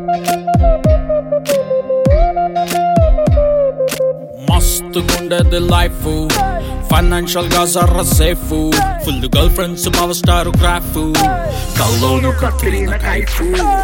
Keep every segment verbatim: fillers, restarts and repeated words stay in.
మస్తుగుండేది life financial గా జర్ర safe full girl friends power star graph కల్లోను కత్తిరిన కైఫ్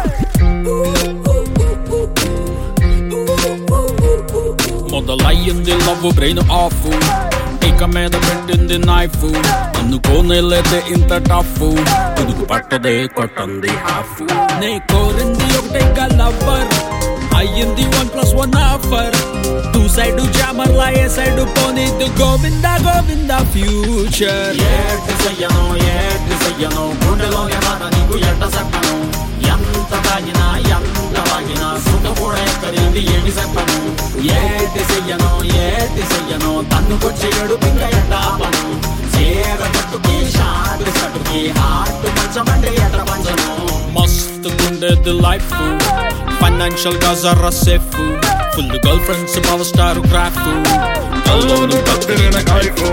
మొదలయ్యింది లవ్ బ్రెయిన్ ఆఫ్ ఇక మీద పెట్టింది నైఫ్ అనుకోనేలేదే ఇంత టఫ్ పుదుగు పట్టదే కొట్టంది హాఫ్ నే కోరింది ఒకటే లవ్వర్ అయ్యింది one plus one offer two side jammer లా ఏ సైడ్ పోనీది గోవింద గోవింద ఫ్యూచర్ ఏటి చెయ్యను ఏటి చెయ్యను గుండెలోనే మాట నీకు ఎట్ట చెప్పను ఎంత తాగినా ఎంత వాగినా సుఖ కూడా ఎక్కడింది ఏమి చెప్పను ఏటి చెయ్యను ఏటి చెయ్యను తన్నుకొచ్చి ఏడుపింక ఎట్ట ఆపను చీర కట్టుకి షార్ట్ కట్టుకి హార్ట్ పంచమంటే ఎట్ట పంచను మస్తుగుండేది లైఫ్ ఫైనాన్షియల్ గా జర్ర safe full girl friends power star graph కల్లోను కత్తిరిన కైఫ్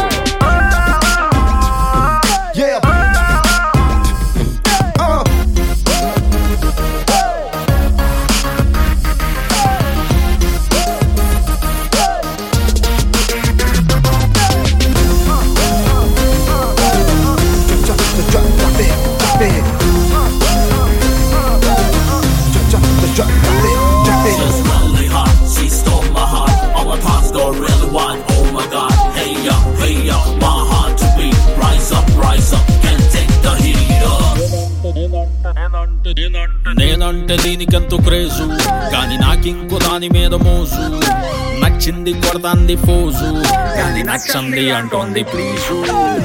నేనంటే దీనికెంతో క్రేజు కానీ నాకింకో దాని మీద మోజు నచ్చింది కొడతాంది ఫోజు కానీ నచ్చంది అంటోంది ప్లీజు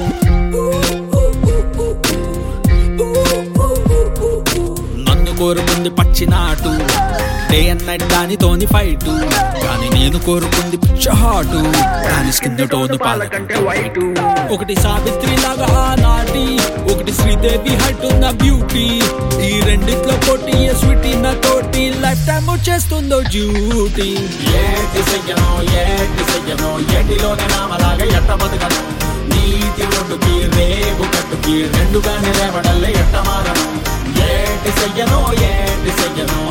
నన్ను కోరుకుంది పచ్చినాటు డే అండ్ నైట్ దానితోని ఫైట్ కానీ నేను కోరుకుంది పిచ్చహాటు కానీ స్కిన్ టోను పాలకంటే వైట్ ఒకటి సావిత్రి లాగా ఆనాటి ఒకటి శ్రీదేవి హైట్ ఉన్న బ్యూటీ ఈ రెండిట్లో పోటీ స్వీటీ నా తోటి లైఫ్ టైమ్ చేస్తుందో డ్యూటీ ఏటి చెయ్యను ఏటి చెయ్యను ఏటిలోనే నామలాగా ఎట్ట బతకను నీతి ఒడ్డుకి రేగు కట్టుకి రెండుగానే రేవడల్లే ఎట్ట మారను ఏటి చెయ్యను ఏటి చెయ్యను